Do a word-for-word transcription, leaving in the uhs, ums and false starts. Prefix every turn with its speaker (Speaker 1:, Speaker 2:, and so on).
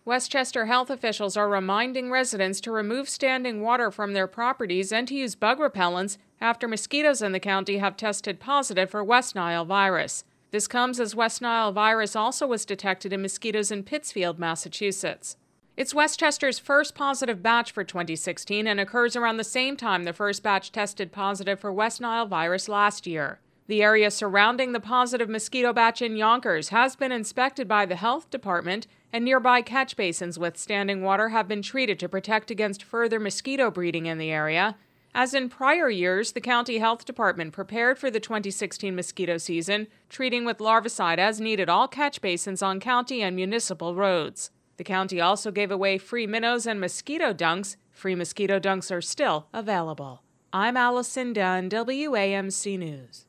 Speaker 1: Westchester health officials are reminding residents to remove standing water from their properties and to use bug repellents after mosquitoes in the county have tested positive for West Nile virus. This comes as West Nile virus also was detected in mosquitoes in Pittsfield, Massachusetts. It's Westchester's first positive batch for twenty sixteen and occurs around the same time the first batch tested positive for West Nile virus last year. The area surrounding the positive mosquito batch in Yonkers has been inspected by the health department, and nearby catch basins with standing water have been treated to protect against further mosquito breeding in the area. As in prior years, the county health department prepared for the twenty sixteen mosquito season, treating with larvicide as needed all catch basins on county and municipal roads. The county also gave away free minnows and mosquito dunks. Free mosquito dunks are still available. I'm Allison Dunn, W A M C News.